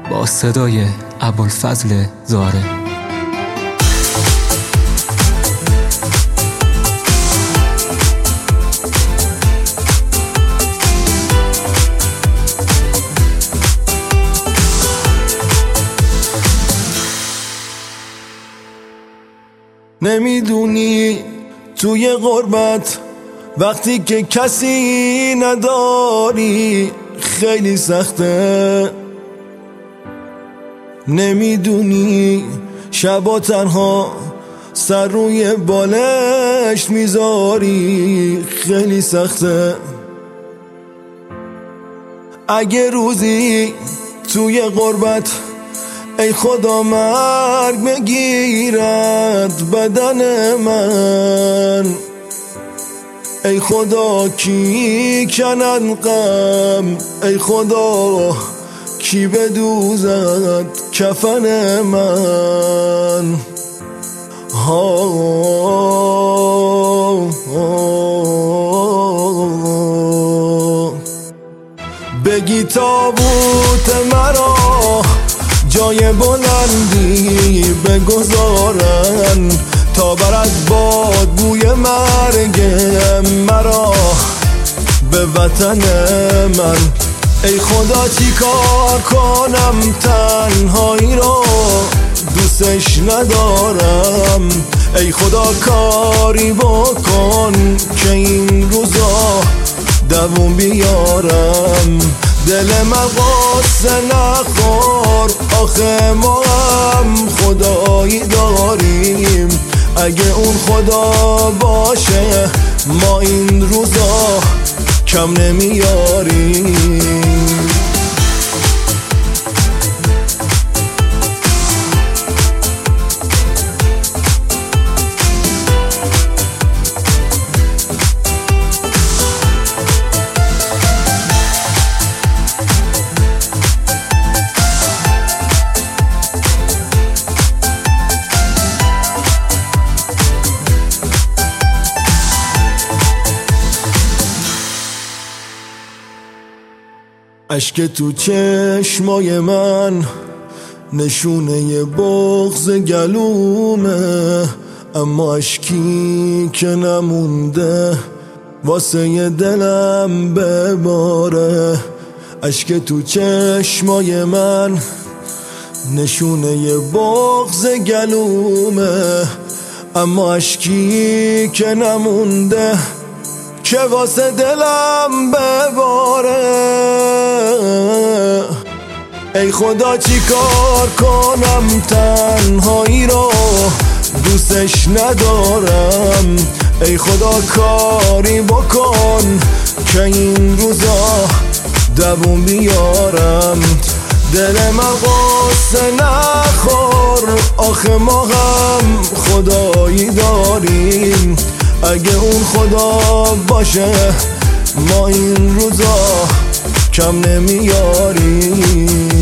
با صدای ابوالفضل زاره. نمیدونی توی غربت وقتی که کسی نداری خیلی سخته. نمیدونی شبا تنها سر روی بالشت میذاری خیلی سخته. اگه روزی توی غربت ای خدا مرگ بگیرد بدن من، ای خدا کی کنن غم، ای خدا کی بدوزد کفن من. بگی تابوت مرا جای بلندی بگذارن تا برد باد بوی مرگ مرا به وطن من. ای خدا چی کار کنم تنهایی رو دوستش ندارم، ای خدا کاری بکن که این روزا دووم بیارم. دل من قصه نخور آخه ما هم خدایی داریم، اگه اون خدا باشه ما این روزا کم نمیاریم. اشک تو چشمای من نشونه بغض گلومه، اما اشکی که نمونده واسه دلم بباره. اشک تو چشمای من نشونه بغض گلومه، اما اشکی که نمونده که واسه دلم بباره. ای خدا چی کار کنم تنهایی رو دوستش ندارم، ای خدا کاری بکن که این روزا دووم بیارم. دل من قصه نخور آخه ما هم خدایی داریم، اگه اون خدا باشه ما این روزا کم نمیاریم.